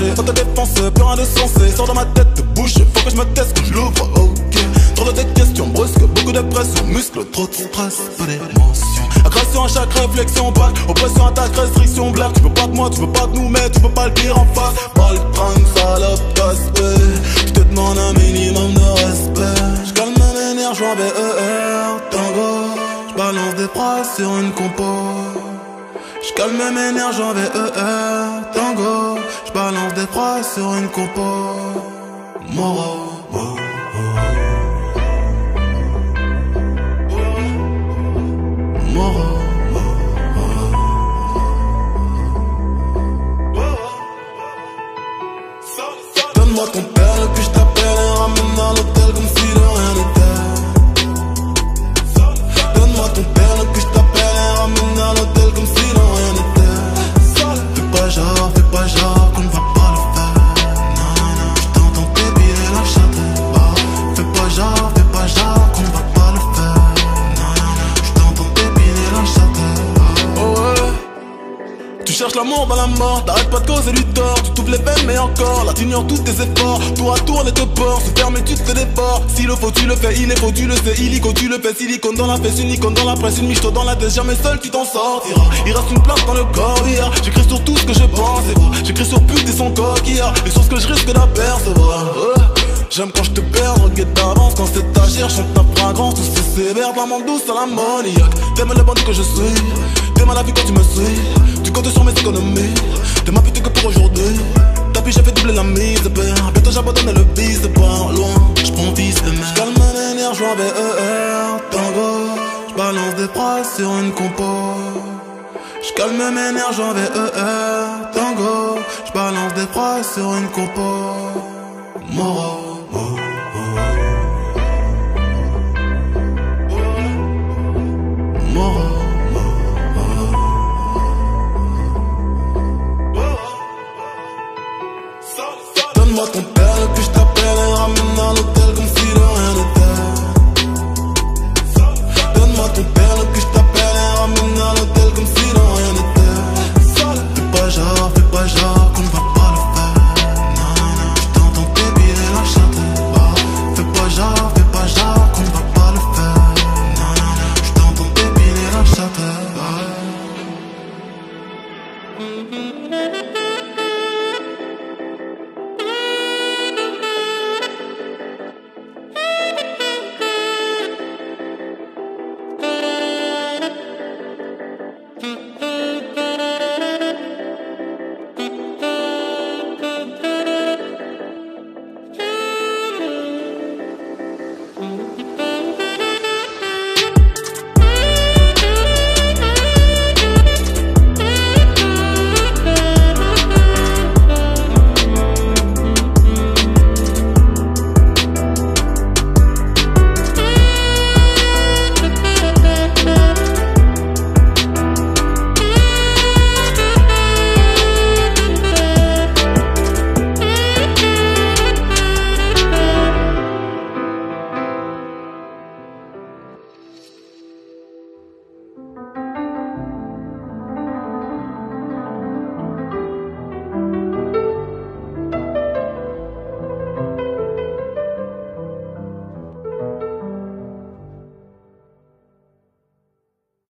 danger, autodéfense, plus rien de sensé. Sors de ma tête, de bouche, faut que je me teste, que je l'ouvre, ok. Trop de tes questions brusques, beaucoup de pression, muscles, trop de stress, pas d'émotion. Agression à chaque réflexion, bac, oppression, attaque, restriction, blague. Tu veux pas de moi, tu veux pas de nous, mais tu peux pas le dire en face. Balle, tringue, salope, casse-pied. J'te demande un minimum de respect. J'calme mes nerfs, j'vois BER, tango. J'balance des phrases sur une compo. J'calme mes nerfs, j'vois BER, tango. J'balance des phrases sur une compo. Moro, oh. Donne-moi ton père, puis je t'appelle et ramène à l'hôtel comme si de rien n'était. Donne-moi ton père, puis je t'appelle et ramène à l'hôtel comme si de rien n'était. Fais pas genre qu'on ne va pas le faire. Non, non, non, je t'entends t'épiler la chatte. Fais pas genre qu'on ne va pas le faire. Non, non, non, je t'entends t'épiler la chatte. Oh ouais. Tu cherches l'amour dans la mort, t'arrêtes pas de causer du tort. Tu t'ouvres les veines mais encore, là t'ignores tous tes efforts. Tour à tour on est de peur, se ferme et tu te fais des ports. S'il le faut tu le fais, il est faux tu le sais. Illico tu le fais, silicone dans la fesse, une icône dans la presse. Une michto dans la tête, jamais seul tu t'en sortiras. Il reste une place dans le corps hier. J'écris sur tout ce que je pense et vois. J'écris sur pute et son coquillard. Et sur ce que je risque d'apercevoir. J'aime quand je te perds, regarde d'avance quand c'est agir. Chante ta fragrance, tout c'est sévère, de la menthe douce à l'ammoniaque. T'aimes le bandit que je suis, t'aimes à la vie quand tu me suis. Tu comptes sur mes économies, t'es ma pute que pour aujourd'hui. Tapis j'ai fait doubler la mise, père. Bientôt j'abandonne le vice, c'est pas loin. J'prends vice et merde. J'calme mes nerfs, j'vois BER, tango. J'balance des phrases sur une compo. J'calme mes nerfs, j'vois BER, tango. J'balance des phrases sur une compo. Moro. Donne-moi ton père, puis je t'appelle et ramène à l'hôtel comme si de rien n'était. Donne-moi ton père, puis je